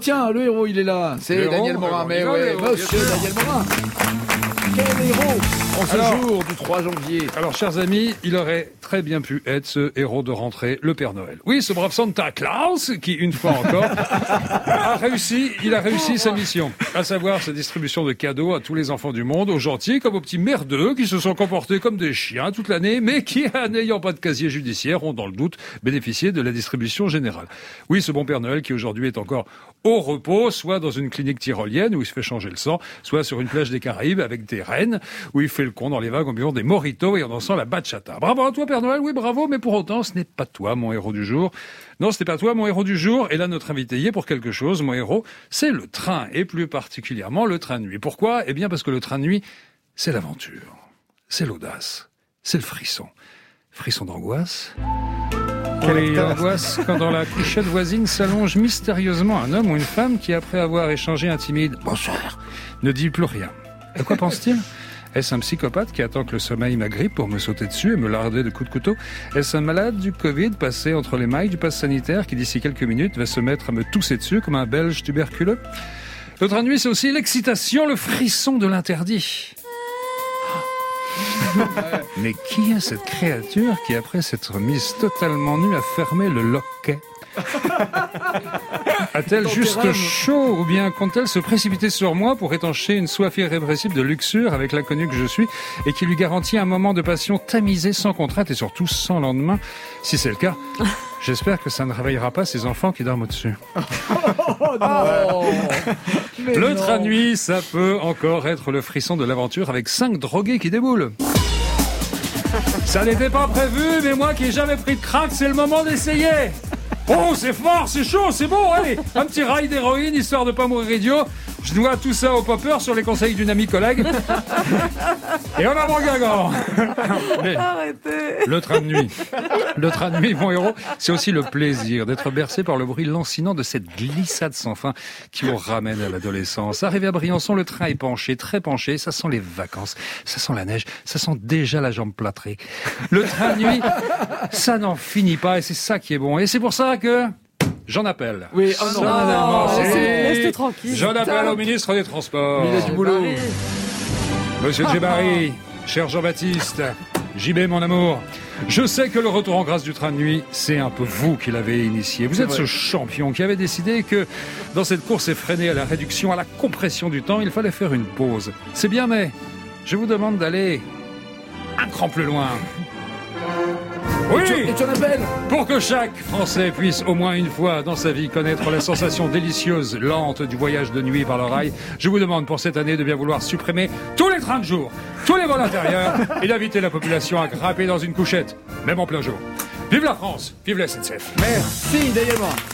tiens, le héros, il est là. C'est Daniel Morin. Mais ouais, monsieur Daniel Morin. Quel héros en ce jour du 3 janvier. Alors, chers amis, il aurait très bien pu être ce héros de rentrée, le Père Noël. Oui, ce brave Santa Claus, qui, une fois encore, il a réussi sa mission, à savoir sa distribution de cadeaux à tous les enfants du monde, aux gentils comme aux petits merdeux qui se sont comportés comme des chiens toute l'année, mais qui, n'ayant pas de casier judiciaire, ont dans le doute bénéficié de la distribution générale. Oui, ce bon Père Noël qui aujourd'hui est encore au repos, soit dans une clinique tyrolienne où il se fait changer le sang, soit sur une plage des Caraïbes avec des rennes, où il fait le con dans les vagues en buvant des mojitos et en dansant la bachata. Bravo à toi, Père Noël, oui, bravo, mais pour autant, ce n'est pas toi, mon héros du jour. Non, ce n'est pas toi, mon héros du jour. Et là, notre invité y est pour quelque chose. Mon héros, c'est le train, et plus particulièrement le train de nuit. Pourquoi ? Eh bien, parce que le train de nuit, c'est l'aventure, c'est l'audace, c'est le frisson. Frisson d'angoisse. Quelle angoisse quand dans la couchette voisine s'allonge mystérieusement un homme ou une femme qui, après avoir échangé un timide « bonsoir », ne dit plus rien. À quoi pense-t-il ? Est-ce un psychopathe qui attend que le sommeil m'agrippe pour me sauter dessus et me larder de coups de couteau ? Est-ce un malade du Covid passé entre les mailles du pass sanitaire qui, d'ici quelques minutes, va se mettre à me tousser dessus comme un Belge tuberculeux ? Le train de nuit, c'est aussi l'excitation, le frisson de l'interdit. Mais qui est cette créature qui, après s'être mise totalement nue, a fermé le loquet ? A-t-elle juste chaud ou bien compte-t-elle se précipiter sur moi pour étancher une soif irrépressible de luxure avec l'inconnu que je suis et qui lui garantit un moment de passion tamisé sans contrainte et surtout sans lendemain ? Si c'est le cas, j'espère que ça ne réveillera pas ces enfants qui dorment au-dessus. Le train de nuit, ça peut encore être le frisson de l'aventure avec 5 drogués qui déboulent. Ça n'était pas prévu, mais moi qui n'ai jamais pris de crack, c'est le moment d'essayer. Oh, c'est fort, c'est chaud, c'est bon, allez, un petit rail d'héroïne, histoire de pas mourir idiot. Je dois tout ça au popper sur les conseils d'une amie collègue. Et on a mon gagnant. Arrêtez. Le train de nuit, mon héros, c'est aussi le plaisir d'être bercé par le bruit lancinant de cette glissade sans fin qui vous ramène à l'adolescence. Arrivé à Briançon, le train est penché, très penché, ça sent les vacances, ça sent la neige, ça sent déjà la jambe plâtrée. Le train de nuit, ça n'en finit pas et c'est ça qui est bon. Et c'est pour ça que... j'en appelle. Oui, oh non. Laisse-le tranquille. J'en appelle au ministre des Transports. Il a du boulot. Monsieur Djebari, cher Jean-Baptiste, JB mon amour, je sais que le retour en grâce du train de nuit, c'est un peu vous qui l'avez initié. Vous êtes ce champion qui avait décidé que dans cette course effrénée à la réduction, à la compression du temps, il fallait faire une pause. C'est bien, mais je vous demande d'aller un cran plus loin. Oui, et tu en appelles. Pour que chaque Français puisse au moins une fois dans sa vie connaître la sensation délicieuse, lente du voyage de nuit par le rail, je vous demande pour cette année de bien vouloir supprimer tous les trains de jour, tous les vols intérieurs et d'inviter la population à grimper dans une couchette, même en plein jour. Vive la France, vive la SNCF. Merci, Daniel Morin.